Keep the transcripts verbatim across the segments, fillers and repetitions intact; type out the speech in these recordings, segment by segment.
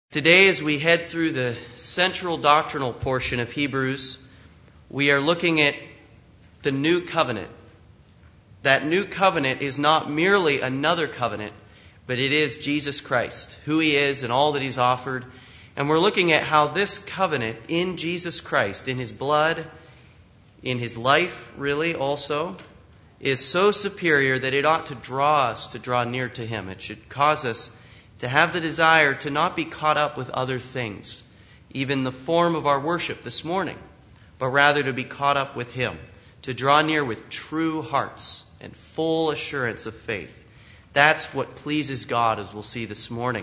Today, as we head through the central doctrinal portion of Hebrews, we are looking at the new covenant. That new covenant is not merely another covenant, but it is Jesus Christ, who He is and all that He's offered. And we're looking at how this covenant in Jesus Christ, in His blood, in His life, really also, is so superior that it ought to draw us to draw near to Him. It should cause us to have the desire to not be caught up with other things, even the form of our worship this morning, but rather to be caught up with Him, to draw near with true hearts and full assurance of faith. That's what pleases God, as we'll see this morning.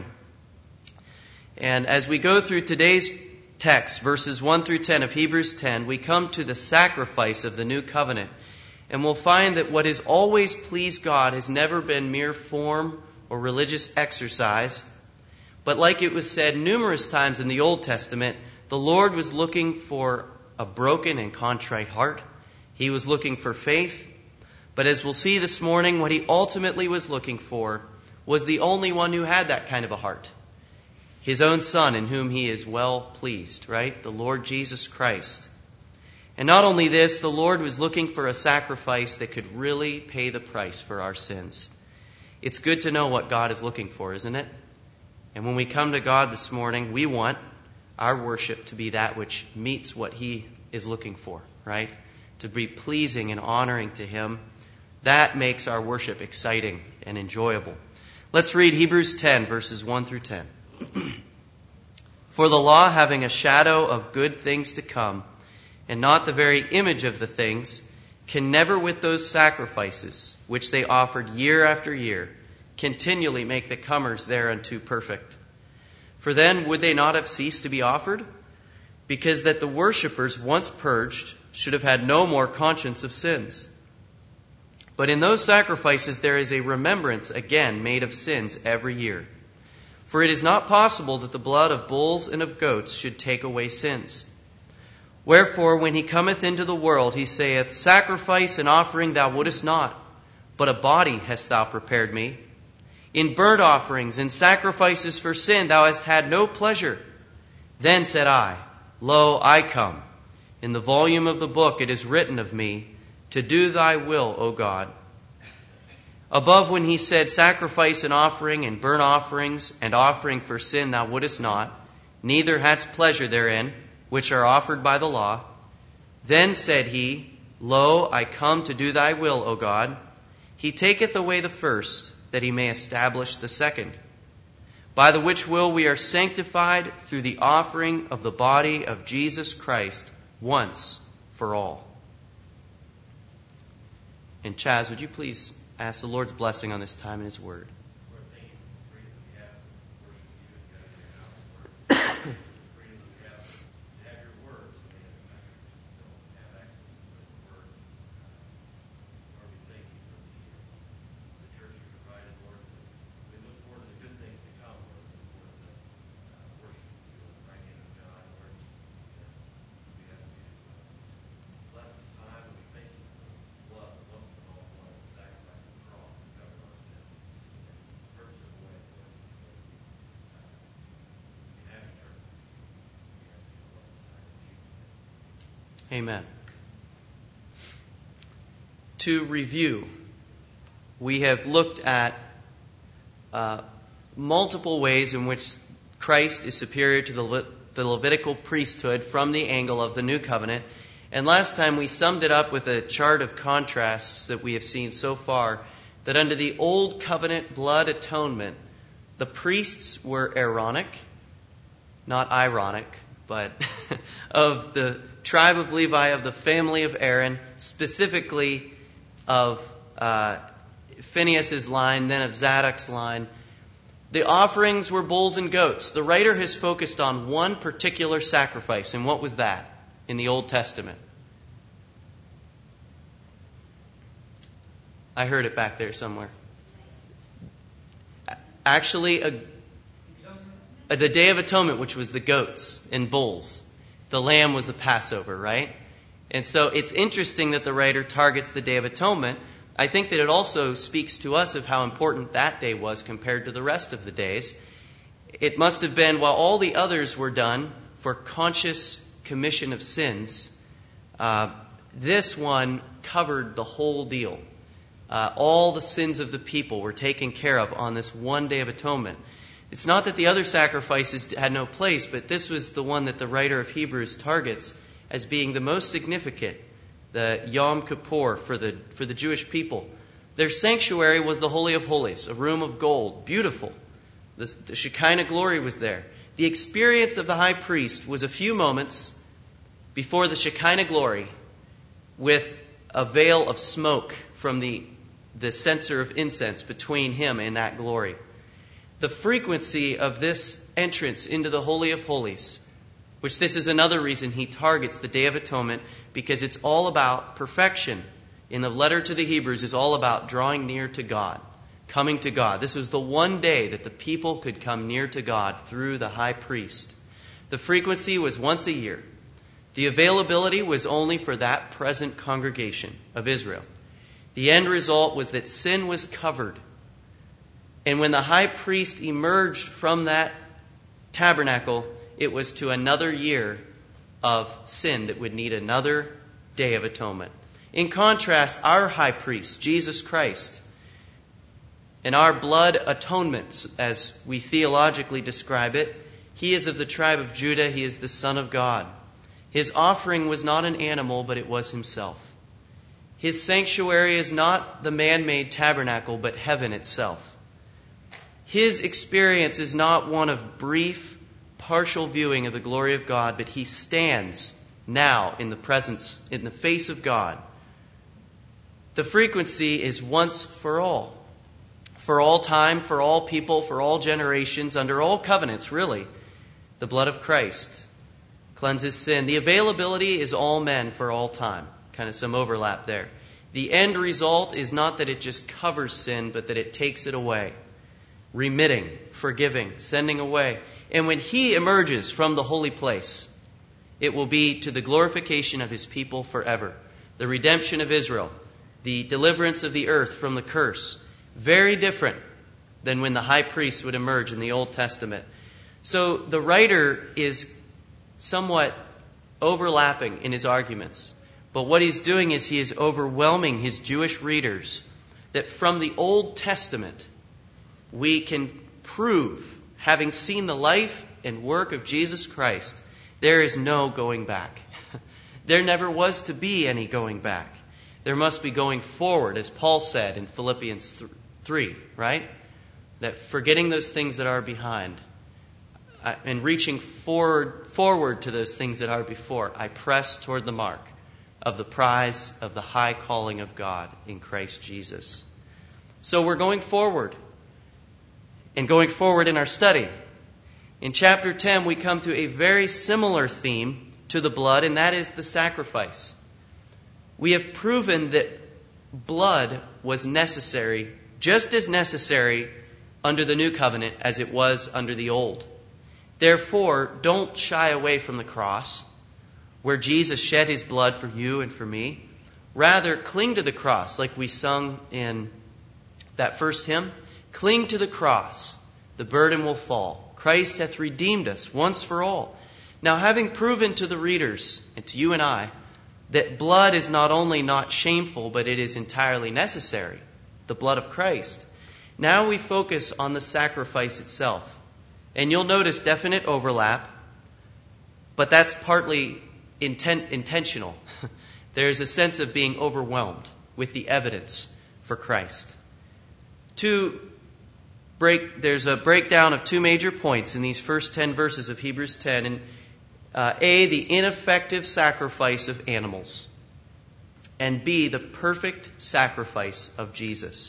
And as we go through today's text, verses one through ten of Hebrews ten, we come to the sacrifice of the new covenant. And we'll find that what has always pleased God has never been mere form or religious exercise. But like it was said numerous times in the Old Testament, the Lord was looking for a broken and contrite heart. He was looking for faith. But as we'll see this morning, what He ultimately was looking for was the only one who had that kind of a heart. His own Son, in whom He is well pleased, right? The Lord Jesus Christ. And not only this, the Lord was looking for a sacrifice that could really pay the price for our sins. It's good to know what God is looking for, isn't it? And when we come to God this morning, we want our worship to be that which meets what He is looking for, right? To be pleasing and honoring to Him. That makes our worship exciting and enjoyable. Let's read Hebrews ten, verses one through ten. For the law, having a shadow of good things to come, and not the very image of the things, can never with those sacrifices, which they offered year after year, continually make the comers thereunto perfect. For then would they not have ceased to be offered? Because that the worshippers, once purged, should have had no more conscience of sins. But in those sacrifices there is a remembrance again made of sins every year. For it is not possible that the blood of bulls and of goats should take away sins. Wherefore, when He cometh into the world, He saith, Sacrifice and offering thou wouldest not, but a body hast thou prepared me. In burnt offerings and sacrifices for sin thou hast had no pleasure. Then said I, Lo, I come. In the volume of the book it is written of me, to do thy will, O God. Above when He said, Sacrifice and offering and burnt offerings and offering for sin thou wouldest not, neither hadst pleasure therein, which are offered by the law. Then said He, Lo, I come to do thy will, O God. He taketh away the first, that He may establish the second. By the which will we are sanctified through the offering of the body of Jesus Christ once for all. And Chaz, would you please ask the Lord's blessing on this time in His Word? Amen. To review, we have looked at uh, multiple ways in which Christ is superior to the, Le- the Levitical priesthood from the angle of the New Covenant. And last time we summed it up with a chart of contrasts that we have seen so far, that under the Old Covenant blood atonement, the priests were Aaronic, not ironic, but of the tribe of Levi, of the family of Aaron, specifically of uh, Phinehas' line, then of Zadok's line. The offerings were bulls and goats. The writer has focused on one particular sacrifice. And what was that in the Old Testament? I heard it back there somewhere. Actually, a, a, the Day of Atonement, which was the goats and bulls. The lamb was the Passover, right? And so it's interesting that the writer targets the Day of Atonement. I think that it also speaks to us of how important that day was compared to the rest of the days. It must have been, while all the others were done for conscious commission of sins, uh, this one covered the whole deal. Uh, all the sins of the people were taken care of on this one Day of Atonement. It's not that the other sacrifices had no place, but this was the one that the writer of Hebrews targets as being the most significant, the Yom Kippur for the, for the Jewish people. Their sanctuary was the Holy of Holies, a room of gold, beautiful. The, the Shekinah glory was there. The experience of the high priest was a few moments before the Shekinah glory with a veil of smoke from the, the censer of incense between him and that glory. The frequency of this entrance into the Holy of Holies, which this is another reason he targets the Day of Atonement, because it's all about perfection. In the letter to the Hebrews, is all about drawing near to God, coming to God. This was the one day that the people could come near to God through the high priest. The frequency was once a year. The availability was only for that present congregation of Israel. The end result was that sin was covered. And when the high priest emerged from that tabernacle, it was to another year of sin that would need another Day of Atonement. In contrast, our high priest, Jesus Christ, and our blood atonement, as we theologically describe it, he is of the tribe of Judah. He is the Son of God. His offering was not an animal, but it was himself. His sanctuary is not the man-made tabernacle, but heaven itself. His experience is not one of brief, partial viewing of the glory of God, but he stands now in the presence, in the face of God. The frequency is once for all. For all time, for all people, for all generations, under all covenants, really. The blood of Christ cleanses sin. The availability is all men for all time. Kind of some overlap there. The end result is not that it just covers sin, but that it takes it away. Remitting, forgiving, sending away. And when he emerges from the holy place, it will be to the glorification of his people forever. The redemption of Israel. The deliverance of the earth from the curse. Very different than when the high priest would emerge in the Old Testament. So the writer is somewhat overlapping in his arguments. But what he's doing is he is overwhelming his Jewish readers that from the Old Testament we can prove, having seen the life and work of Jesus Christ, there is no going back. There never was to be any going back. There must be going forward, as Paul said in Philippians three, right? That forgetting those things that are behind and reaching forward, forward to those things that are before, I press toward the mark of the prize of the high calling of God in Christ Jesus. So we're going forward and going forward in our study. In chapter ten, we come to a very similar theme to the blood, and that is the sacrifice. We have proven that blood was necessary, just as necessary under the new covenant as it was under the old. Therefore, don't shy away from the cross, where Jesus shed his blood for you and for me. Rather, cling to the cross, like we sung in that first hymn. Cling to the cross, the burden will fall. Christ hath redeemed us once for all. Now, having proven to the readers, and to you and I, that blood is not only not shameful, but it is entirely necessary, the blood of Christ, now we focus on the sacrifice itself. And you'll notice definite overlap, but that's partly intent, intentional. There's a sense of being overwhelmed with the evidence for Christ. Two break, there's a breakdown of two major points in these first ten verses of Hebrews ten. And uh, A, the ineffective sacrifice of animals. And B, the perfect sacrifice of Jesus.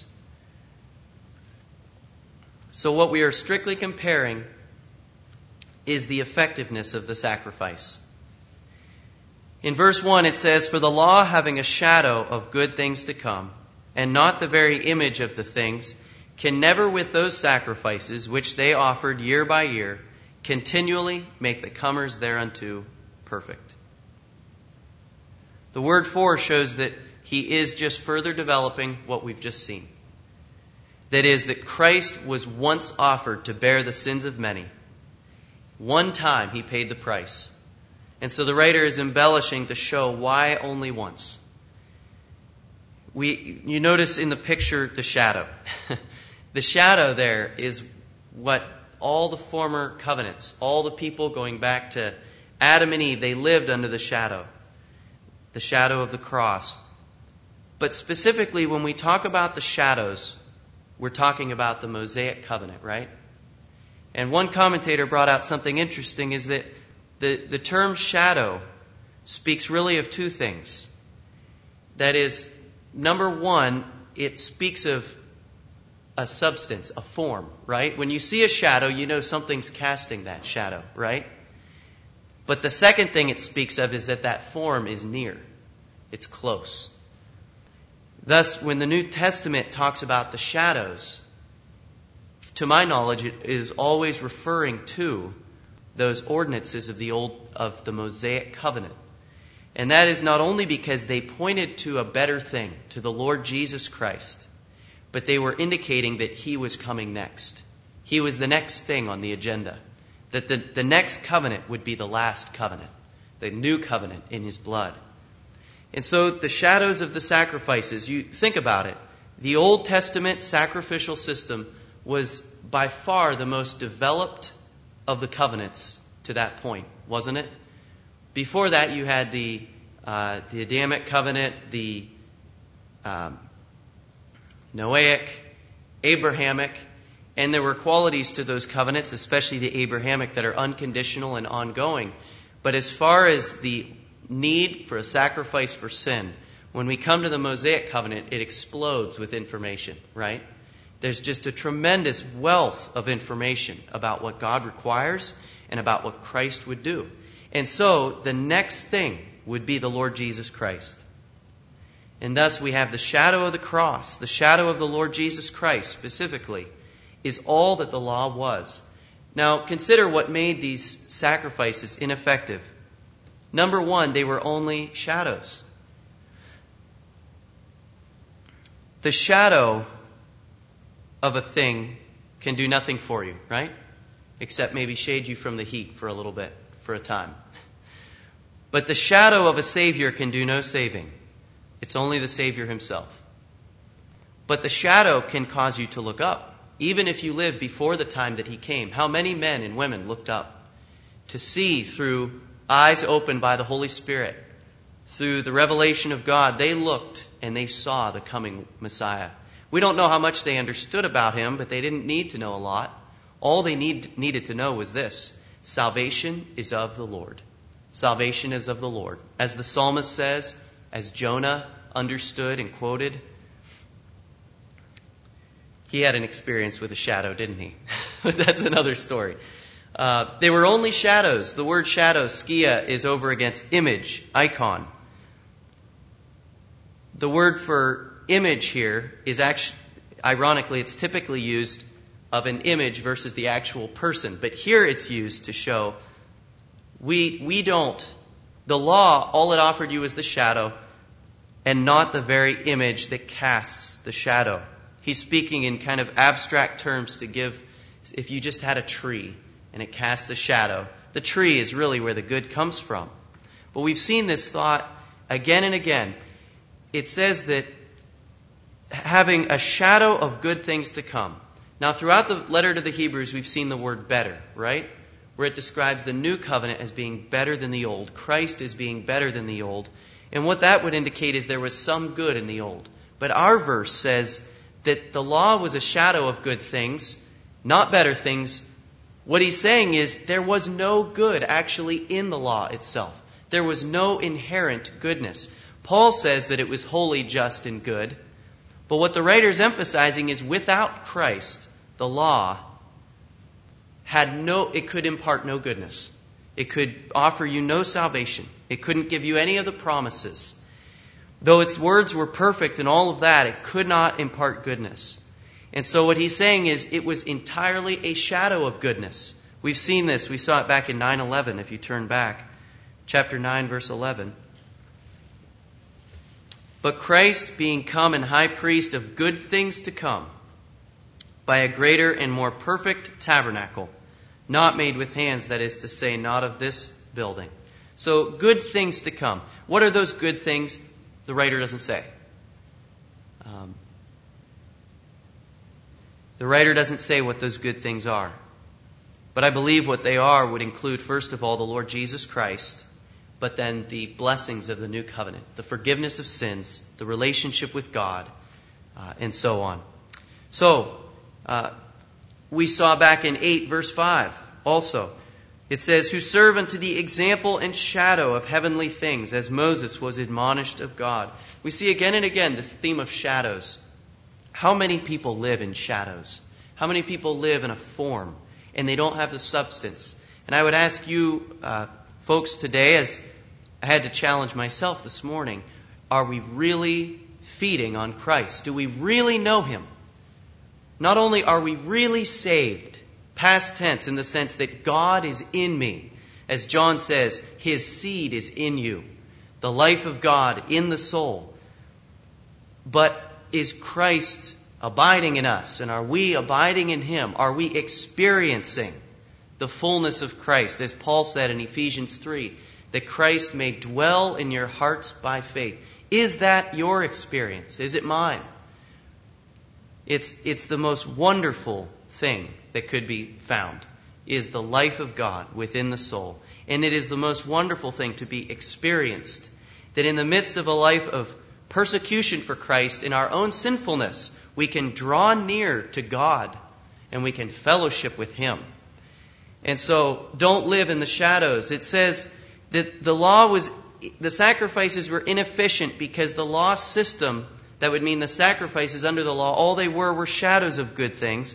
So what we are strictly comparing is the effectiveness of the sacrifice. In verse one it says, "For the law, having a shadow of good things to come, and not the very image of the things, can never with those sacrifices which they offered year by year continually make the comers thereunto perfect." The word "for" shows that he is just further developing what we've just seen. That is, that Christ was once offered to bear the sins of many. One time he paid the price. And so the writer is embellishing to show why only once. We, you notice in the picture the shadow. The shadow there is what all the former covenants, all the people going back to Adam and Eve, they lived under the shadow. The shadow of the cross. But specifically when we talk about the shadows, we're talking about the Mosaic covenant, right? And one commentator brought out something interesting, is that the, the term shadow speaks really of two things. That is, number one, it speaks of a substance, a form, right? When you see a shadow, you know something's casting that shadow, right? But the second thing it speaks of is that that form is near. It's close. Thus, when the New Testament talks about the shadows, to my knowledge, it is always referring to those ordinances of the old, of the Mosaic covenant. And that is not only because they pointed to a better thing, to the Lord Jesus Christ, but they were indicating that He was coming next. He was the next thing on the agenda. That the, the next covenant would be the last covenant, the new covenant in His blood. And so the shadows of the sacrifices, you think about it. The Old Testament sacrificial system was by far the most developed of the covenants to that point, wasn't it? Before that, you had the uh, the Adamic covenant, the um, Noahic, Abrahamic, and there were qualities to those covenants, especially the Abrahamic, that are unconditional and ongoing. But as far as the need for a sacrifice for sin, when we come to the Mosaic covenant, it explodes with information, right? There's just a tremendous wealth of information about what God requires and about what Christ would do. And so the next thing would be the Lord Jesus Christ. And thus we have the shadow of the cross, the shadow of the Lord Jesus Christ specifically, is all that the law was. Now consider what made these sacrifices ineffective. Number one, they were only shadows. The shadow of a thing can do nothing for you, right? Except maybe shade you from the heat for a little bit, for a time. But the shadow of a Savior can do no saving. It's only the Savior Himself. But the shadow can cause you to look up, even if you live before the time that He came. How many men and women looked up to see through eyes opened by the Holy Spirit, through the revelation of God? They looked and they saw the coming Messiah. We don't know how much they understood about Him, but they didn't need to know a lot. All they need, needed to know was this: salvation is of the Lord. Salvation is of the Lord. As the psalmist says, as Jonah understood and quoted, he had an experience with a shadow, didn't he? But that's another story. Uh, they were only shadows. The word shadow, skia, is over against image, icon. The word for image here is actually, ironically, it's typically used of an image versus the actual person. But here it's used to show we we don't. The law, all it offered you is the shadow and not the very image that casts the shadow. He's speaking in kind of abstract terms to give, if you just had a tree and it casts a shadow, the tree is really where the good comes from. But we've seen this thought again and again. It says that having a shadow of good things to come. Now, throughout the letter to the Hebrews, we've seen the word better, right? Where it describes the new covenant as being better than the old. Christ as being better than the old. And what that would indicate is there was some good in the old. But our verse says that the law was a shadow of good things, not better things. What he's saying is there was no good actually in the law itself. There was no inherent goodness. Paul says that it was holy, just, and good. But what the writer's emphasizing is without Christ, the law had no, it could impart no goodness. It could offer you no salvation. It couldn't give you any of the promises. Though its words were perfect and all of that, it could not impart goodness. And so what he's saying is it was entirely a shadow of goodness. We've seen this. We saw it back in nine eleven, if you turn back. Chapter nine, verse eleven. But Christ, being come and high priest of good things to come, by a greater and more perfect tabernacle, not made with hands, that is to say, not of this building. So, good things to come. What are those good things? The writer doesn't say. Um, the writer doesn't say what those good things are. But I believe what they are would include, first of all, the Lord Jesus Christ, but then the blessings of the new covenant, the forgiveness of sins, the relationship with God, uh, and so on. So, uh, we saw back in eight, verse five, also, it says, who serve unto the example and shadow of heavenly things, as Moses was admonished of God. We see again and again this theme of shadows. How many people live in shadows? How many people live in a form, and they don't have the substance? And I would ask you, uh, folks, today, as I had to challenge myself this morning, are we really feeding on Christ? Do we really know Him? Not only are we really saved, past tense, in the sense that God is in me. As John says, His seed is in you. The life of God in the soul. But is Christ abiding in us? And are we abiding in Him? Are we experiencing the fullness of Christ? As Paul said in Ephesians three, that Christ may dwell in your hearts by faith. Is that your experience? Is it mine? It's, it's the most wonderful thing that could be found, is the life of God within the soul. And it is the most wonderful thing to be experienced, that in the midst of a life of persecution for Christ, in our own sinfulness, we can draw near to God and we can fellowship with Him. And so, don't live in the shadows. It says that the law was, the sacrifices were inefficient because the law system, that would mean the sacrifices under the law, all they were were shadows of good things.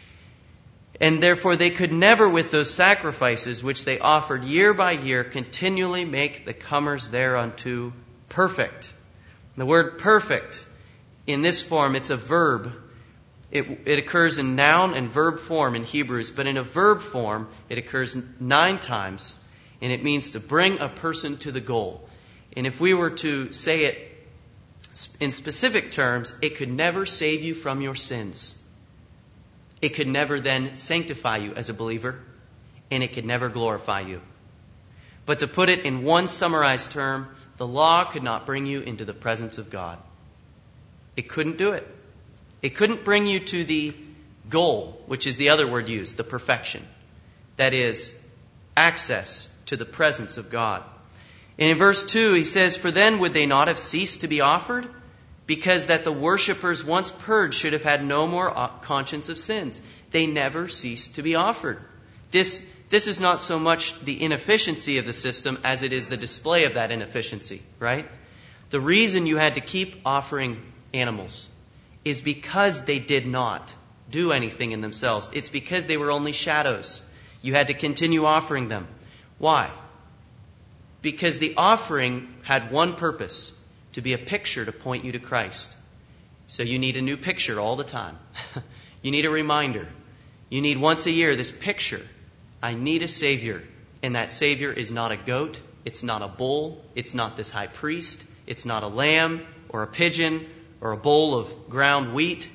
And therefore they could never, with those sacrifices which they offered year by year, continually make the comers thereunto perfect. The word perfect, in this form, it's a verb. It, it occurs in noun and verb form in Hebrews, but in a verb form, it occurs nine times, and it means to bring a person to the goal. And if we were to say it in specific terms, it could never save you from your sins. It could never then sanctify you as a believer, and it could never glorify you. But to put it in one summarized term, the law could not bring you into the presence of God. It couldn't do it. It couldn't bring you to the goal, which is the other word used, the perfection. That is, access to the presence of God. And in verse two, he says, for then would they not have ceased to be offered? Because that the worshippers once purged should have had no more conscience of sins. They never ceased to be offered. This, this is not so much the inefficiency of the system as it is the display of that inefficiency, right? The reason you had to keep offering animals is because they did not do anything in themselves. It's because they were only shadows. You had to continue offering them. Why? Because the offering had one purpose, to be a picture to point you to Christ. So you need a new picture all the time. You need a reminder. You need once a year this picture. I need a Savior. And that Savior is not a goat. It's not a bull. It's not this high priest. It's not a lamb or a pigeon or a bowl of ground wheat.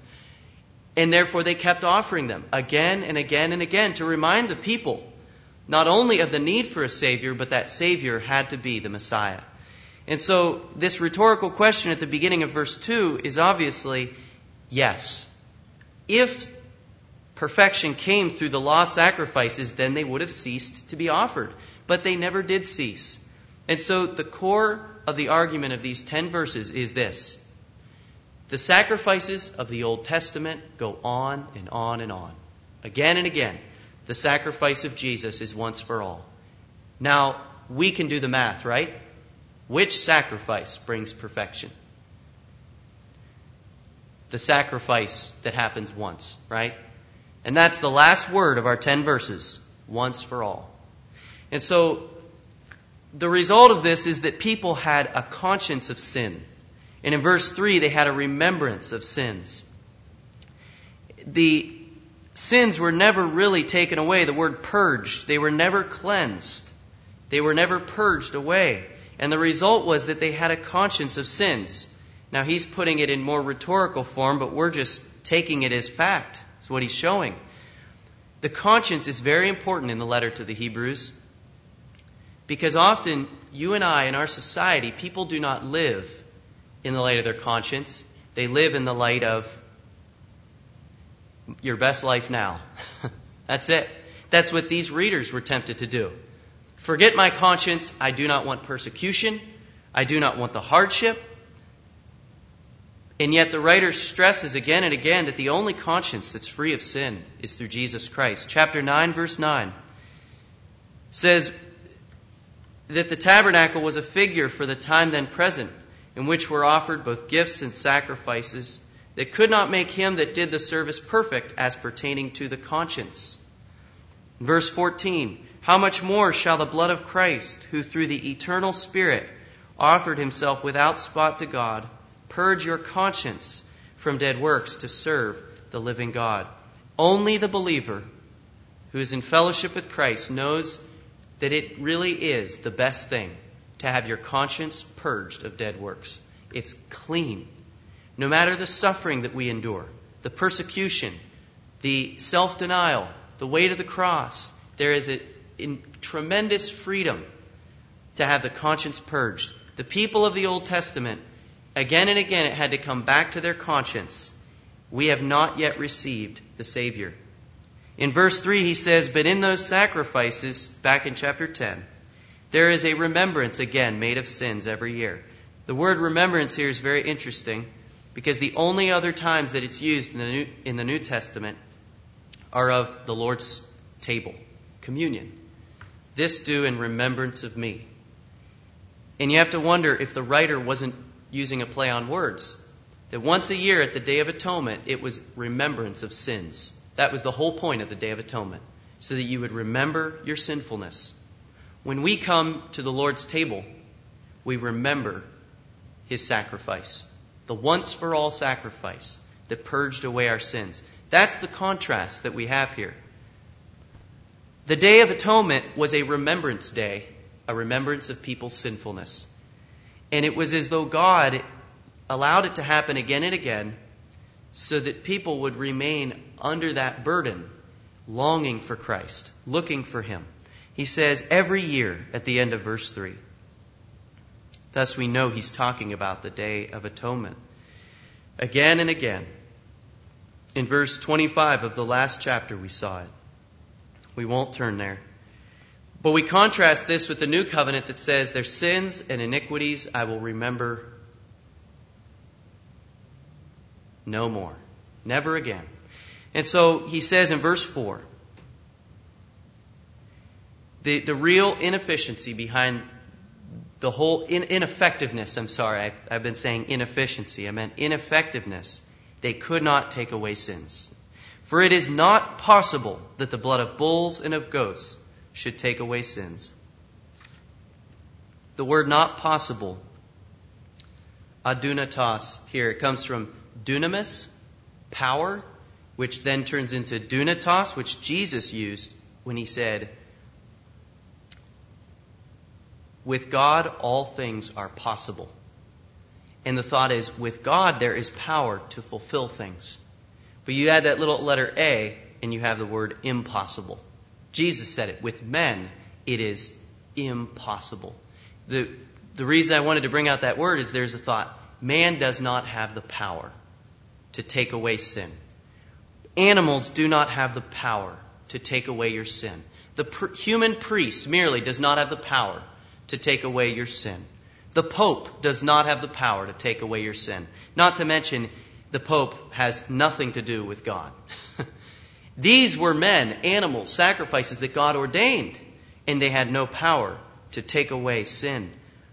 And therefore they kept offering them again and again and again to remind the people not only of the need for a Savior, but that Savior had to be the Messiah. And so this rhetorical question at the beginning of verse two is obviously yes. If perfection came through the law sacrifices, then they would have ceased to be offered. But they never did cease. And so the core of the argument of these ten verses is this. The sacrifices of the Old Testament go on and on and on. Again and again, the sacrifice of Jesus is once for all. Now, we can do the math, right? Which sacrifice brings perfection? The sacrifice that happens once, right? And that's the last word of our ten verses, once for all. And so, the result of this is that people had a conscience of sin. And in verse three, they had a remembrance of sins. The sins were never really taken away. The word purged, they were never cleansed. They were never purged away. And the result was that they had a conscience of sins. Now he's putting it in more rhetorical form, but we're just taking it as fact. what he's showing. The conscience is very important in the letter to the Hebrews, because often you and I in our society, people do not live in the light of their conscience. They live in the light of your best life now. That's it. That's what these readers were tempted to do. Forget my conscience. I do not want persecution. I do not want the hardship. And yet the writer stresses again and again that the only conscience that's free of sin is through Jesus Christ. Chapter nine, verse nine says that the tabernacle was a figure for the time then present, in which were offered both gifts and sacrifices that could not make him that did the service perfect as pertaining to the conscience. Verse fourteen, how much more shall the blood of Christ, who through the eternal Spirit offered himself without spot to God, purge your conscience from dead works to serve the living God. Only the believer who is in fellowship with Christ knows that it really is the best thing to have your conscience purged of dead works. It's clean. No matter the suffering that we endure, the persecution, the self-denial, the weight of the cross, there is a in tremendous freedom to have the conscience purged. The people of the Old Testament, again and again, it had to come back to their conscience. We have not yet received the Savior. In verse three, he says, but in those sacrifices, back in chapter ten, there is a remembrance again made of sins every year. The word remembrance here is very interesting because the only other times that it's used in the New, in the New Testament are of the Lord's table, communion. This do in remembrance of me. And you have to wonder if the writer wasn't using a play on words. That once a year at the Day of Atonement, it was remembrance of sins. That was the whole point of the Day of Atonement, so that you would remember your sinfulness. When we come to the Lord's table, we remember his sacrifice, the once-for-all sacrifice that purged away our sins. That's the contrast that we have here. The Day of Atonement was a remembrance day, a remembrance of people's sinfulness. And it was as though God allowed it to happen again and again so that people would remain under that burden, longing for Christ, looking for him. He says every year at the end of verse three. Thus we know he's talking about the Day of Atonement. Again and again. In verse twenty-five of the last chapter we saw it. We won't turn there. But we contrast this with the new covenant that says, their sins and iniquities I will remember no more. Never again. And so he says in verse four, the, the real inefficiency behind the whole in, ineffectiveness, I'm sorry, I, I've been saying inefficiency. I meant ineffectiveness. They could not take away sins. For it is not possible that the blood of bulls and of goats should take away sins. The word not possible, adunatos, here, it comes from dunamis, power, which then turns into dunatos, which Jesus used when he said, with God all things are possible. And the thought is, with God there is power to fulfill things. But you add that little letter A, and you have the word impossible. Jesus said it. With men, it is impossible. The, the reason I wanted to bring out that word is there's a thought. Man does not have the power to take away sin. Animals do not have the power to take away your sin. The pr- human priest merely does not have the power to take away your sin. The Pope does not have the power to take away your sin. Not to mention, the Pope has nothing to do with God. These were men, animals, sacrifices that God ordained, and they had no power to take away sin.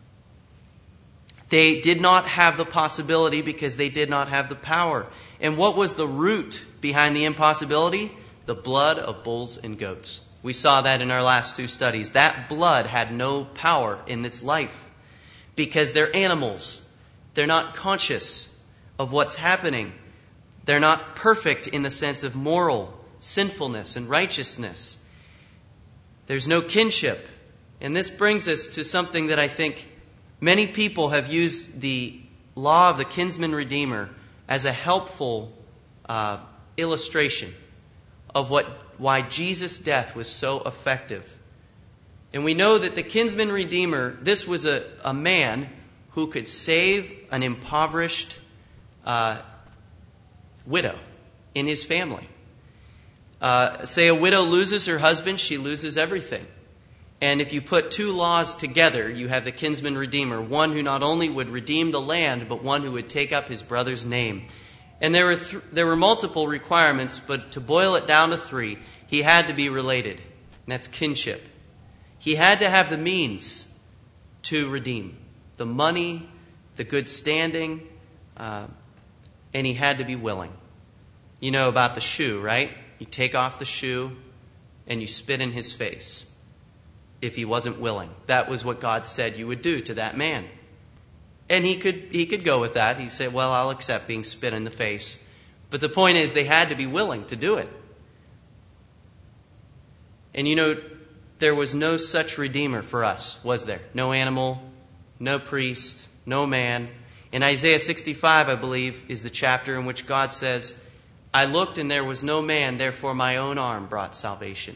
They did not have the possibility because they did not have the power. And what was the root behind the impossibility? The blood of bulls and goats. We saw that in our last two studies. That blood had no power in its life because they're animals. They're not conscious of what's happening. They're not perfect in the sense of moral sinfulness and righteousness. There's no kinship. And this brings us to something that I think many people have used the law of the kinsman redeemer as a helpful uh, illustration of what why Jesus' death was so effective. And we know that the kinsman redeemer, this was a, a man who could save an impoverished uh, widow in his family. Uh, say a widow loses her husband, she loses everything. And if you put two laws together, you have the kinsman redeemer, one who not only would redeem the land, but one who would take up his brother's name. And there were th- there were multiple requirements, but to boil it down to three, he had to be related, and that's kinship. He had to have the means to redeem, the money, the good standing, uh, and he had to be willing. You know about the shoe, right? You take off the shoe and you spit in his face if he wasn't willing. That was what God said you would do to that man. And he could he could go with that. He said, well, I'll accept being spit in the face. But the point is, they had to be willing to do it. And you know, there was no such redeemer for us, was there? No animal, no priest, no man. In Isaiah sixty-five, I believe, is the chapter in which God says, I looked and there was no man, therefore my own arm brought salvation.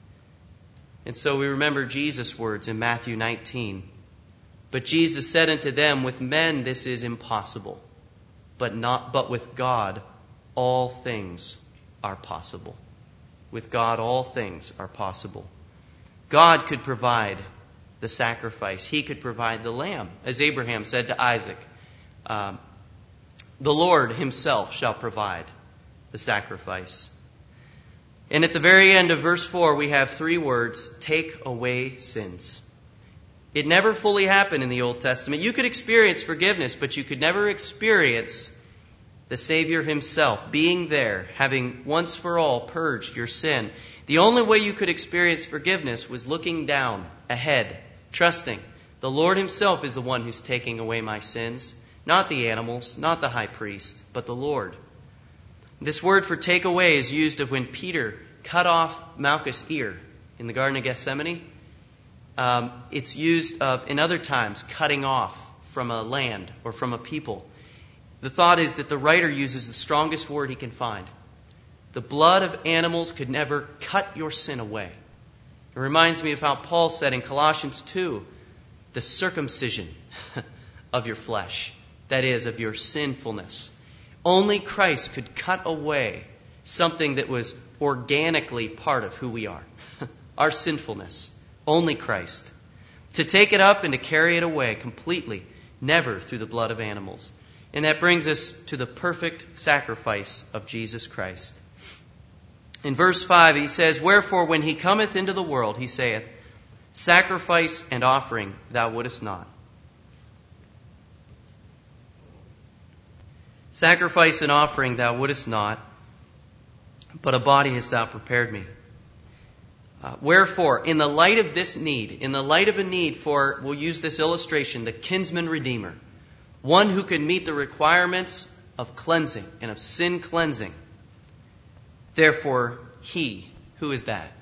And so we remember Jesus' words in Matthew nineteen. But Jesus said unto them, with men this is impossible, but not, but with God all things are possible. With God all things are possible. God could provide the sacrifice. He could provide the lamb. As Abraham said to Isaac, um, the Lord himself shall provide the sacrifice. And at the very end of verse four, we have three words, take away sins. It never fully happened in the Old Testament. You could experience forgiveness, but you could never experience the Savior himself being there, having once for all purged your sin. The only way you could experience forgiveness was looking down, ahead, trusting the Lord himself is the one who's taking away my sins, not the animals, not the high priest, but the Lord. This word for take away is used of when Peter cut off Malchus' ear in the Garden of Gethsemane. Um, it's used of, in other times, cutting off from a land or from a people. The thought is that the writer uses the strongest word he can find. The blood of animals could never cut your sin away. It reminds me of how Paul said in Colossians two, the circumcision of your flesh, that is, of your sinfulness. Only Christ could cut away something that was organically part of who we are, our sinfulness. Only Christ. To take it up and to carry it away completely, never through the blood of animals. And that brings us to the perfect sacrifice of Jesus Christ. In verse five, he says, wherefore when he cometh into the world, he saith, sacrifice and offering thou wouldest not. Sacrifice and offering thou wouldest not, but a body hast thou prepared me. Uh, wherefore, in the light of this need, in the light of a need for, we'll use this illustration, the kinsman redeemer, one who can meet the requirements of cleansing and of sin cleansing. Therefore, he, who is that?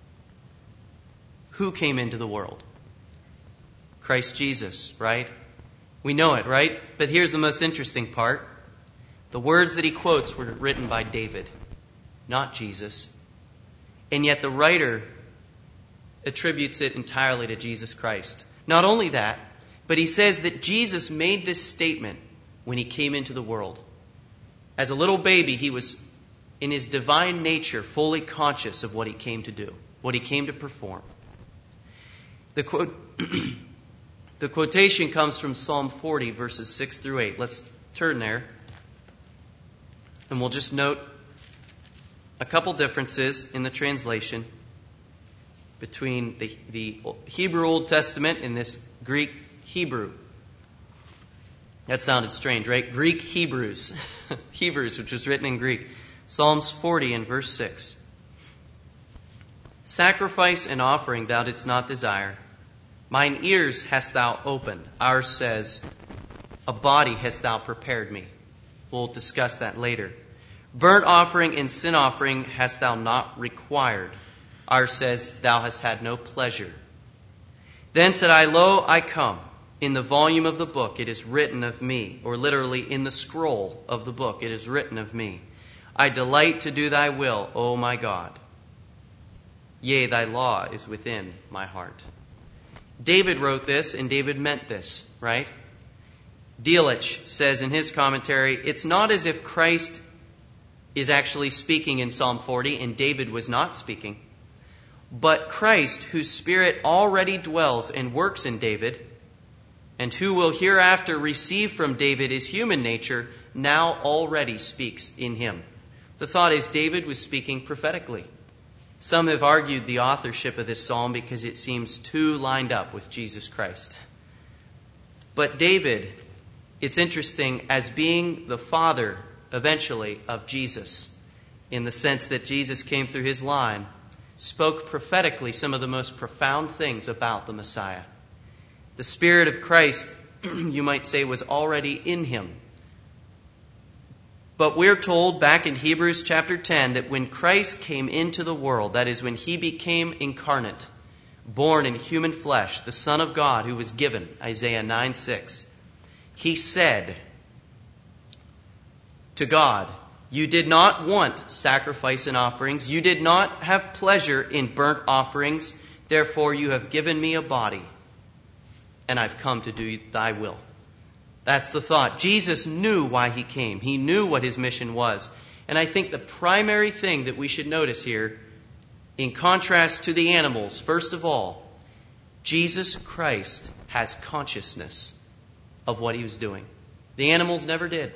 Who came into the world? Christ Jesus, right? We know it, right? But here's the most interesting part. The words that he quotes were written by David, not Jesus. And yet the writer attributes it entirely to Jesus Christ. Not only that, but he says that Jesus made this statement when he came into the world. As a little baby, he was in his divine nature fully conscious of what he came to do, what he came to perform. The quote, the quotation comes from Psalm forty, verses six through eight. Let's turn there. And we'll just note a couple differences in the translation between the, the Hebrew Old Testament and this Greek Hebrew. That sounded strange, right? Greek Hebrews. Hebrews, which was written in Greek. Psalms forty and verse six. Sacrifice and offering thou didst not desire. Mine ears hast thou opened. Ours says, a body hast thou prepared me. We'll discuss that later. Burnt offering and sin offering hast thou not required. Ours says, thou hast had no pleasure. Then said I, lo, I come. In the volume of the book it is written of me, or literally in the scroll of the book it is written of me. I delight to do thy will, O my God. Yea, thy law is within my heart. David wrote this, and David meant this, right? Delitzsch says in his commentary, it's not as if Christ is actually speaking in Psalm forty, and David was not speaking. But Christ, whose Spirit already dwells and works in David, and who will hereafter receive from David his human nature, now already speaks in him. The thought is David was speaking prophetically. Some have argued the authorship of this psalm because it seems too lined up with Jesus Christ. But David, it's interesting, as being the father, eventually, of Jesus, in the sense that Jesus came through his line, spoke prophetically some of the most profound things about the Messiah. The Spirit of Christ, you might say, was already in him. But we're told back in Hebrews chapter ten that when Christ came into the world, that is, when he became incarnate, born in human flesh, the Son of God who was given, Isaiah nine six, he said to God, you did not want sacrifice and offerings. You did not have pleasure in burnt offerings. Therefore you have given me a body, and I've come to do thy will. That's the thought. Jesus knew why he came. He knew what his mission was. And I think the primary thing that we should notice here, in contrast to the animals, first of all, Jesus Christ has consciousness of what he was doing. The animals never did.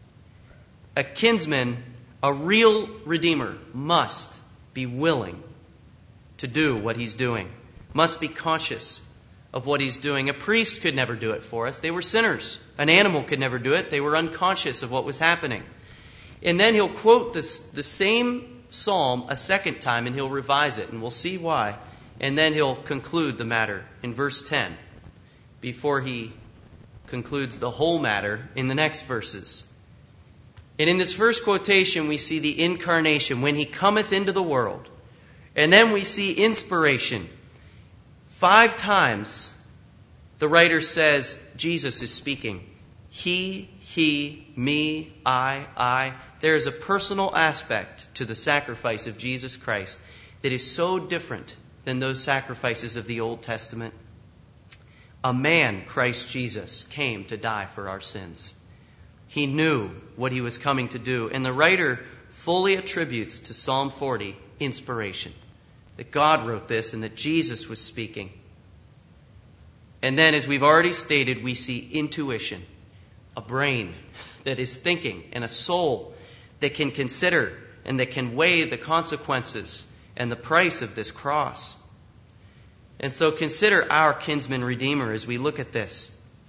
A kinsman, a real redeemer, must be willing to do what he's doing, must be conscious of what he's doing. A priest could never do it for us. They were sinners. An animal could never do it. They were unconscious of what was happening. And then he'll quote this, the same psalm a second time, and he'll revise it, and we'll see why. And then he'll conclude the matter in verse ten, before he concludes the whole matter in the next verses. And in this first quotation, we see the incarnation, when he cometh into the world. And then we see inspiration. Five times the writer says Jesus is speaking. He, he, me, I, I. There is a personal aspect to the sacrifice of Jesus Christ that is so different than those sacrifices of the Old Testament. A man, Christ Jesus, came to die for our sins. He knew what he was coming to do. And the writer fully attributes to Psalm forty inspiration. That God wrote this and that Jesus was speaking. And then, as we've already stated, we see intuition. A brain that is thinking and a soul that can consider and that can weigh the consequences and the price of this cross. And so consider our kinsman redeemer as we look at this.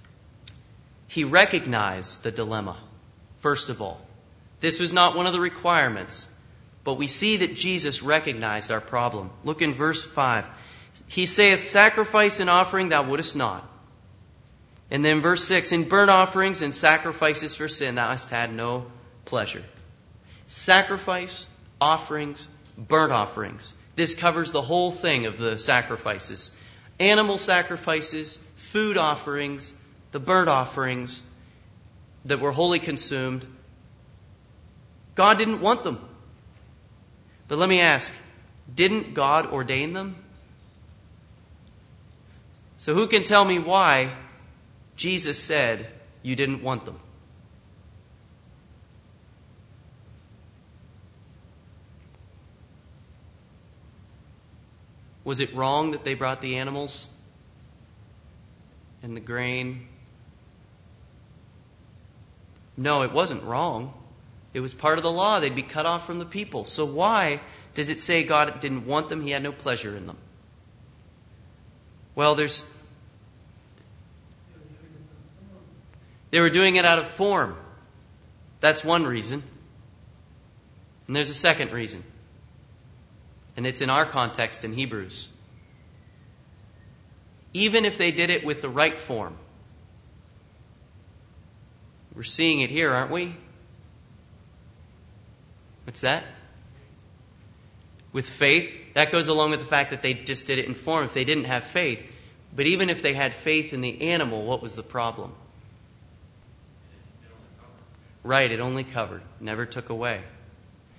He recognized the dilemma, first of all. This was not one of the requirements. But we see that Jesus recognized our problem. Look in verse five. He saith, sacrifice and offering thou wouldest not. And then verse six, in burnt offerings and sacrifices for sin thou hast had no pleasure. Sacrifice, offerings, burnt offerings. This covers the whole thing of the sacrifices. Animal sacrifices, food offerings, the burnt offerings that were wholly consumed. God didn't want them. But let me ask, didn't God ordain them? So who can tell me why Jesus said you didn't want them? Was it wrong that they brought the animals and the grain? No, it wasn't wrong. It was part of the law. They'd be cut off from the people. So why does it say God didn't want them? He had no pleasure in them. Well, there's... They were doing it out of form. That's one reason. And there's a second reason. And it's in our context in Hebrews. Even if they did it with the right form. We're seeing it here, aren't we? What's that? With faith. That goes along with the fact that they just did it in form. If they didn't have faith. But even if they had faith in the animal, what was the problem? Right, it only covered, never took away.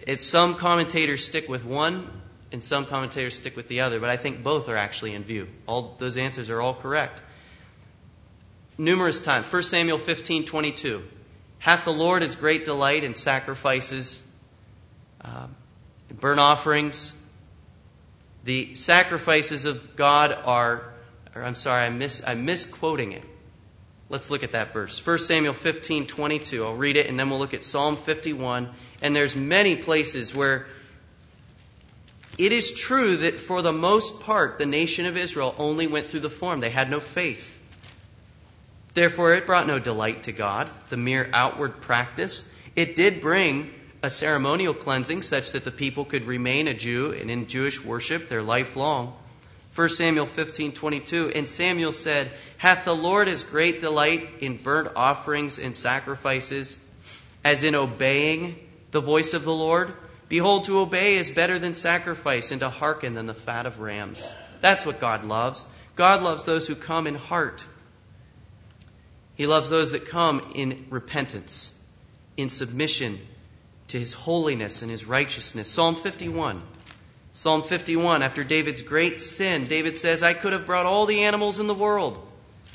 It's some commentators stick with one and some commentators stick with the other, but I think both are actually in view. All those answers are all correct. Numerous times. First Samuel fifteen twenty-two. Hath the Lord his great delight in sacrifices, uh, burnt offerings. The sacrifices of God are, or I'm sorry, I miss, I'm misquoting it. Let's look at that verse. First Samuel fifteen twenty-two. I'll read it and then we'll look at Psalm fifty-one. And there's many places where it is true that for the most part, the nation of Israel only went through the form. They had no faith. Therefore, it brought no delight to God, the mere outward practice. It did bring a ceremonial cleansing such that the people could remain a Jew and in Jewish worship their life long. First Samuel fifteen twenty-two, and Samuel said, Hath the Lord his great delight in burnt offerings and sacrifices, as in obeying the voice of the Lord? Behold, to obey is better than sacrifice, and to hearken than the fat of rams. That's what God loves. God loves those who come in heart. He loves those that come in repentance, in submission to his holiness and his righteousness. Psalm fifty-one. Psalm fifty-one, after David's great sin, David says, I could have brought all the animals in the world.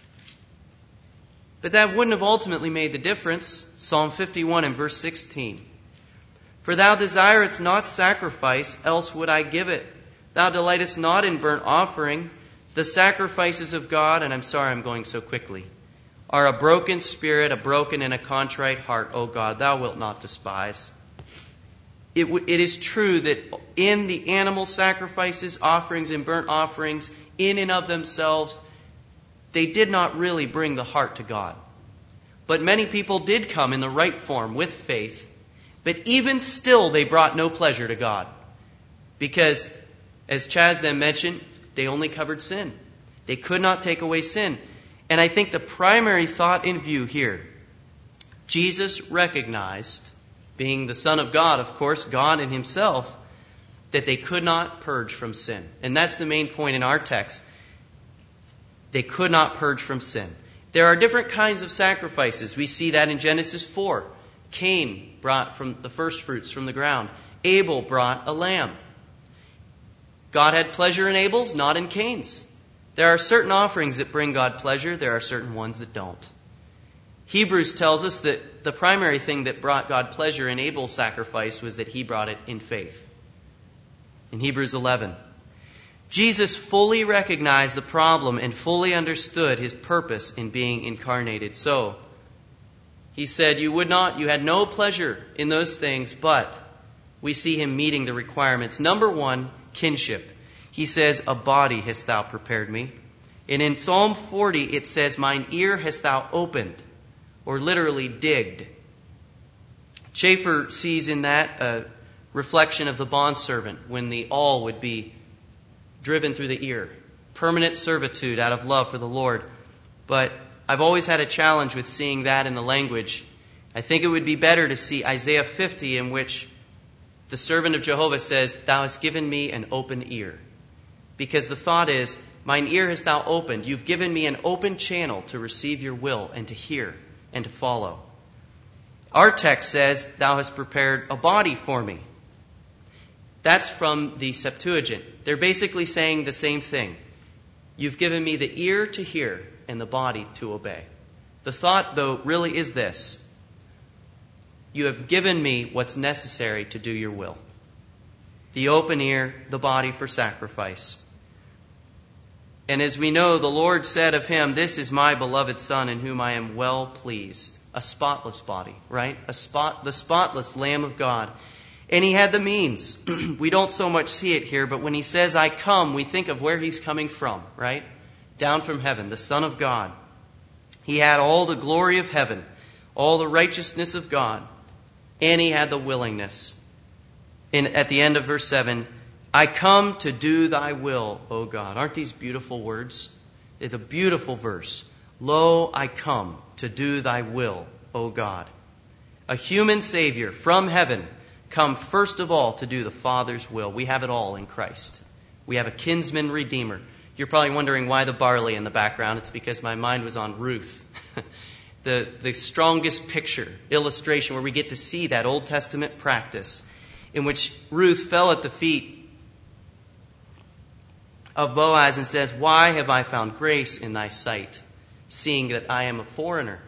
But that wouldn't have ultimately made the difference. Psalm fifty-one and verse sixteen. For thou desirest not sacrifice, else would I give it. Thou delightest not in burnt offering. The sacrifices of God, and I'm sorry I'm going so quickly, are a broken spirit, a broken and a contrite heart, O God, thou wilt not despise. It, w- it is true that in the animal sacrifices, offerings, and burnt offerings, in and of themselves, they did not really bring the heart to God. But many people did come in the right form with faith, but even still they brought no pleasure to God. Because, as Chaz then mentioned, they only covered sin. They could not take away sin. And I think the primary thought in view here, Jesus recognized, being the Son of God, of course, God in himself, that they could not purge from sin. And that's the main point in our text. They could not purge from sin. There are different kinds of sacrifices. We see that in Genesis four. Cain brought from the first fruits from the ground. Abel brought a lamb. God had pleasure in Abel's, not in Cain's. There are certain offerings that bring God pleasure. There are certain ones that don't. Hebrews tells us that the primary thing that brought God pleasure in Abel's sacrifice was that he brought it in faith. In Hebrews eleven. Jesus fully recognized the problem and fully understood his purpose in being incarnated. So, he said, you would not, you had no pleasure in those things, but we see him meeting the requirements. Number one, kinship. He says, a body hast thou prepared me. And in Psalm forty, it says, mine ear hast thou opened, or literally digged. Schaeffer sees in that a reflection of the bondservant when the awl would be driven through the ear. Permanent servitude out of love for the Lord. But I've always had a challenge with seeing that in the language. I think it would be better to see Isaiah fifty, in which the servant of Jehovah says, thou hast given me an open ear. Because the thought is, mine ear hast thou opened. You've given me an open channel to receive your will and to hear and to follow. Our text says, thou hast prepared a body for me. That's from the Septuagint. They're basically saying the same thing. You've given me the ear to hear and the body to obey. The thought, though, really is this. You have given me what's necessary to do your will. The open ear, the body for sacrifice. And as we know, the Lord said of him, this is my beloved Son in whom I am well pleased. A spotless body, right? A spot, the spotless Lamb of God. And he had the means. We don't so much see it here, but when he says, I come, we think of where he's coming from, right? Down from heaven, the Son of God. He had all the glory of heaven, all the righteousness of God, and he had the willingness. And at the end of verse seven, I come to do thy will, O God. Aren't these beautiful words? It's a beautiful verse. Lo, I come to do thy will, O God. A human Savior from heaven come first of all to do the Father's will. We have it all in Christ. We have a kinsman redeemer. You're probably wondering why the barley in the background. It's because my mind was on Ruth. the, the strongest picture, illustration where we get to see that Old Testament practice. in which Ruth fell at the feet of Boaz and says, "Why have I found grace in thy sight, seeing that I am a foreigner?"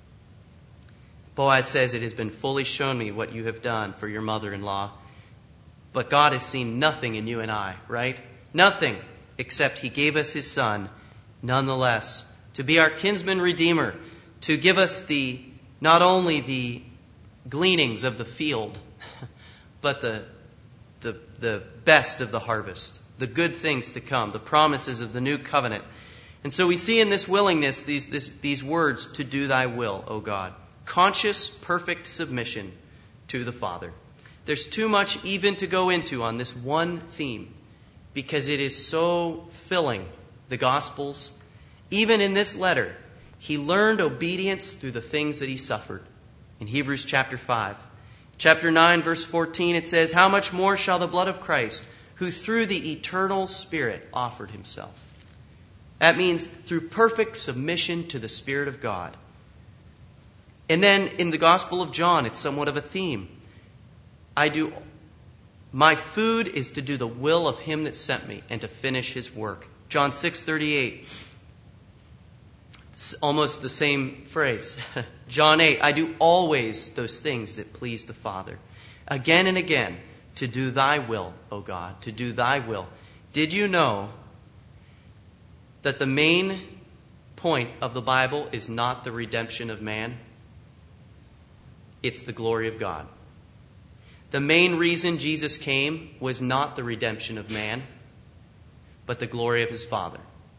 Boaz says, "It has been fully shown me what you have done for your mother-in-law. But God has seen nothing in you and I," right? Nothing, except he gave us his son, nonetheless, to be our kinsman redeemer, to give us the not only the gleanings of the field, but the, the, the best of the harvest, the good things to come, the promises of the new covenant. And so we see in this willingness these, this, these words, "to do thy will, O God." Conscious, perfect submission to the Father. There's too much even to go into on this one theme, because it is so filling the Gospels. Even in this letter, he learned obedience through the things that he suffered. In Hebrews chapter five. Chapter nine, verse fourteen, it says, "How much more shall the blood of Christ, who through the eternal Spirit offered himself." That means through perfect submission to the Spirit of God. And then in the Gospel of John, it's somewhat of a theme. I do, my food is to do the will of him that sent me and to finish his work. John six thirty-eight. It's almost the same phrase. John eight, "I do always those things that please the Father." Again and again, to do thy will, O God, to do thy will. Did you know that the main point of the Bible is not the redemption of man? It's the glory of God. The main reason Jesus came was not the redemption of man, but the glory of his Father.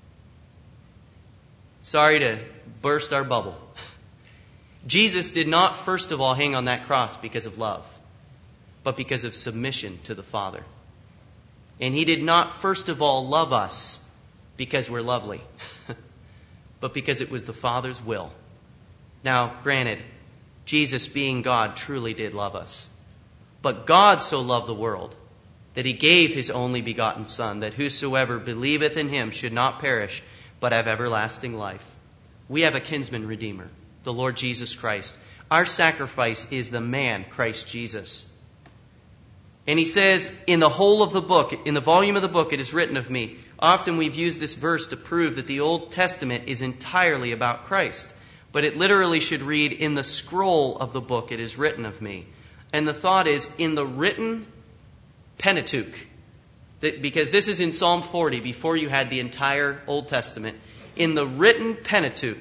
Sorry to burst our bubble. Jesus did not first of all hang on that cross because of love, but because of submission to the Father. And he did not first of all love us because we're lovely, but because it was the Father's will. Now, granted, Jesus being God truly did love us. But God so loved the world that he gave his only begotten Son, that whosoever believeth in him should not perish, but have everlasting life. We have a kinsman redeemer, the Lord Jesus Christ. Our sacrifice is the man, Christ Jesus. And he says, in the whole of the book, in the volume of the book, it is written of me. Often we've used this verse to prove that the Old Testament is entirely about Christ. But it literally should read, in the scroll of the book, it is written of me. And the thought is, in the written Pentateuch, that, because this is in Psalm forty, before you had the entire Old Testament. In the written Pentateuch,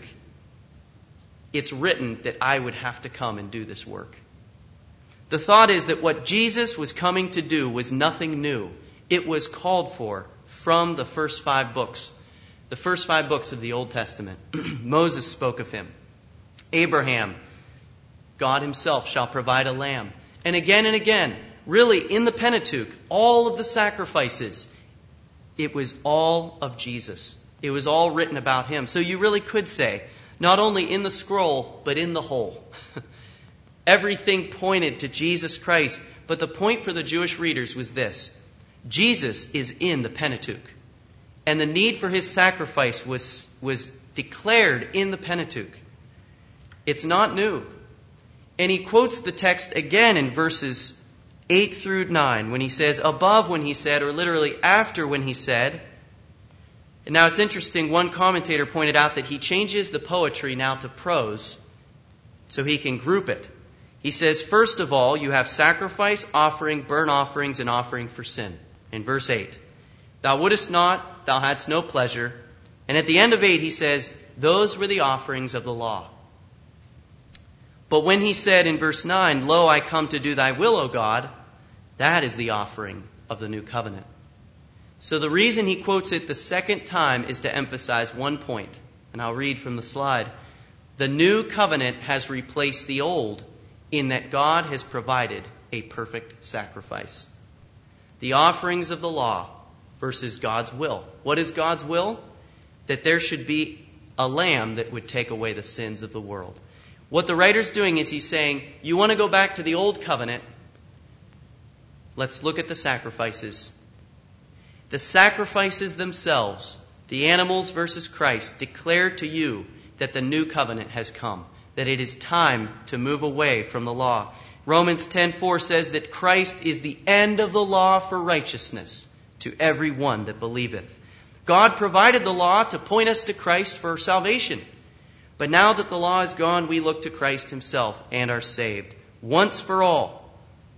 it's written that I would have to come and do this work. The thought is that what Jesus was coming to do was nothing new. It was called for from the first five books. The first five books of the Old Testament. Moses spoke of him. Abraham, God himself shall provide a lamb. And again and again, really in the Pentateuch, all of the sacrifices, it was all of Jesus. It was all written about him. So you really could say, not only in the scroll, but in the whole. Everything pointed to Jesus Christ. But the point for the Jewish readers was this: Jesus is in the Pentateuch. And the need for his sacrifice was, was declared in the Pentateuch. It's not new. And he quotes the text again in verses eight through nine when he says, above when he said, or literally after when he said. And now it's interesting, one commentator pointed out that he changes the poetry now to prose so he can group it. He says, first of all, you have sacrifice, offering, burnt offerings, and offering for sin. In verse eight. Thou wouldest not, thou hadst no pleasure. And at the end of eight he says, those were the offerings of the law. But when he said in verse nine, lo, I come to do thy will, O God, that is the offering of the new covenant. So the reason he quotes it the second time is to emphasize one point. And I'll read from the slide. The new covenant has replaced the old in that God has provided a perfect sacrifice. The offerings of the law versus God's will. What is God's will? That there should be a lamb that would take away the sins of the world. What the writer's doing is he's saying, you want to go back to the old covenant? Let's look at the sacrifices. The sacrifices themselves, the animals versus Christ, declare to you that the new covenant has come, that it is time to move away from the law. Romans ten four says that Christ is the end of the law for righteousness to every one that believeth. God provided the law to point us to Christ for salvation. But now that the law is gone, we look to Christ himself and are saved once for all.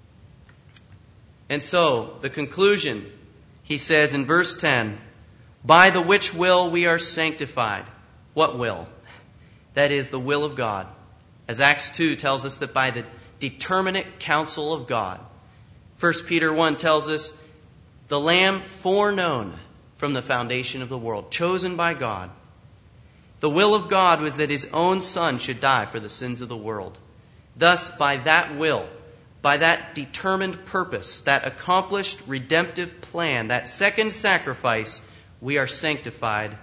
And so, the conclusion, he says in verse ten, by the which will we are sanctified. What will? That is the will of God. As Acts two tells us that by the determinate counsel of God. First Peter one tells us, the Lamb foreknown from the foundation of the world, chosen by God. The will of God was that his own Son should die for the sins of the world. Thus, by that will, by that determined purpose, that accomplished redemptive plan, that second sacrifice, we are sanctified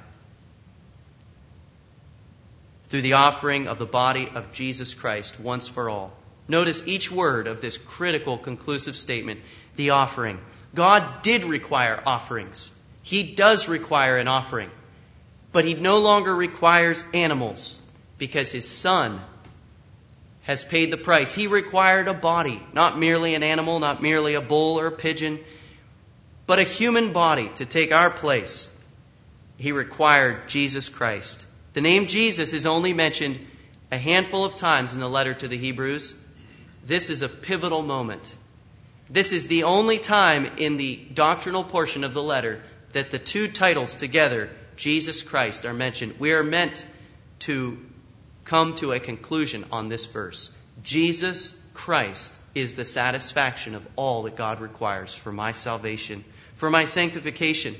through the offering of the body of Jesus Christ once for all. Notice each word of this critical, conclusive statement, the offering. God did require offerings. He does require an offering. But he no longer requires animals because his Son has paid the price. He required a body, not merely an animal, not merely a bull or a pigeon, but a human body to take our place. He required Jesus Christ. The name Jesus is only mentioned a handful of times in the letter to the Hebrews. This is a pivotal moment. This is the only time in the doctrinal portion of the letter that the two titles together, Jesus Christ, are mentioned. We are meant to come to a conclusion on this verse. Jesus Christ is the satisfaction of all that God requires for my salvation, for my sanctification.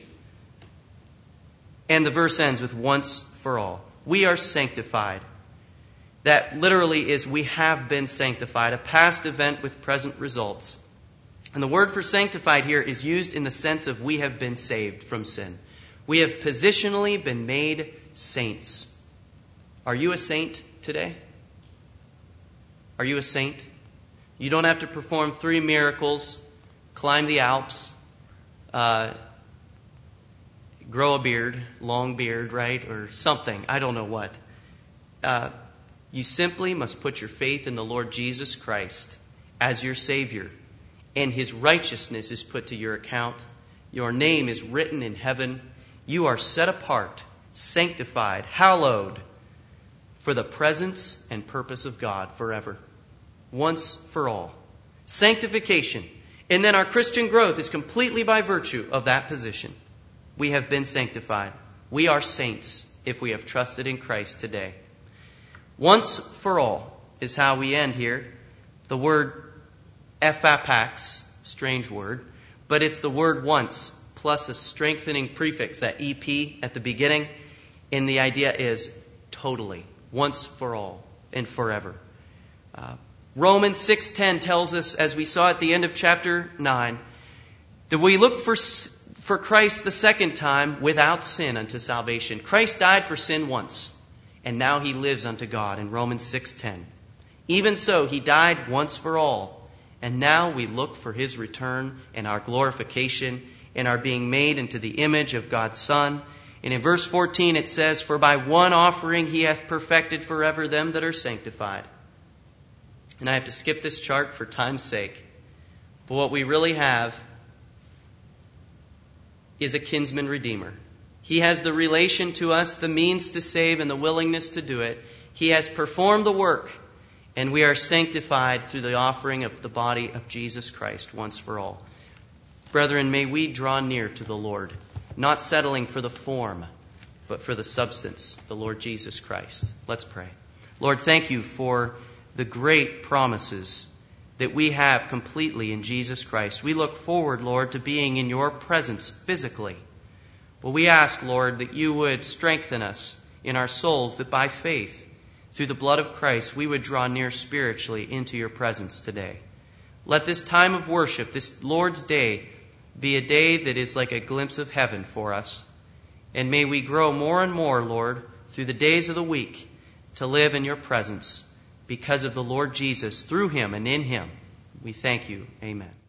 And the verse ends with once for all. We are sanctified. That literally is we have been sanctified, a past event with present results. And the word for sanctified here is used in the sense of we have been saved from sin. We have positionally been made saints. Are you a saint today? Are you a saint? You don't have to perform three miracles, climb the Alps, uh, grow a beard, long beard, right? Or something. I don't know what. Uh, you simply must put your faith in the Lord Jesus Christ as your Savior. And his righteousness is put to your account. Your name is written in heaven. You are set apart, sanctified, hallowed for the presence and purpose of God forever. Once for all. Sanctification. And then our Christian growth is completely by virtue of that position. We have been sanctified. We are saints if we have trusted in Christ today. Once for all is how we end here. The word ephapax, strange word, but it's the word once plus a strengthening prefix, that ep at the beginning, and the idea is totally, once for all and forever. Uh, Romans six ten tells us, as we saw at the end of chapter nine, that we look for for Christ the second time without sin unto salvation. Christ died for sin once, and now he lives unto God in Romans six ten. Even so, he died once for all, and now we look for his return and our glorification and our being made into the image of God's Son. And in verse fourteen it says, for by one offering he hath perfected forever them that are sanctified. And I have to skip this chart for time's sake. But what we really have is a kinsman redeemer. He has the relation to us, the means to save, and the willingness to do it. He has performed the work, and we are sanctified through the offering of the body of Jesus Christ once for all. Brethren, may we draw near to the Lord, not settling for the form, but for the substance, the Lord Jesus Christ. Let's pray. Lord, thank you for the great promises that we have completely in Jesus Christ. We look forward, Lord, to being in your presence physically. But we ask, Lord, that you would strengthen us in our souls, that by faith, through the blood of Christ, we would draw near spiritually into your presence today. Let this time of worship, this Lord's Day, be a day that is like a glimpse of heaven for us. And may we grow more and more, Lord, through the days of the week to live in your presence because of the Lord Jesus, through him and in him. We thank you. Amen.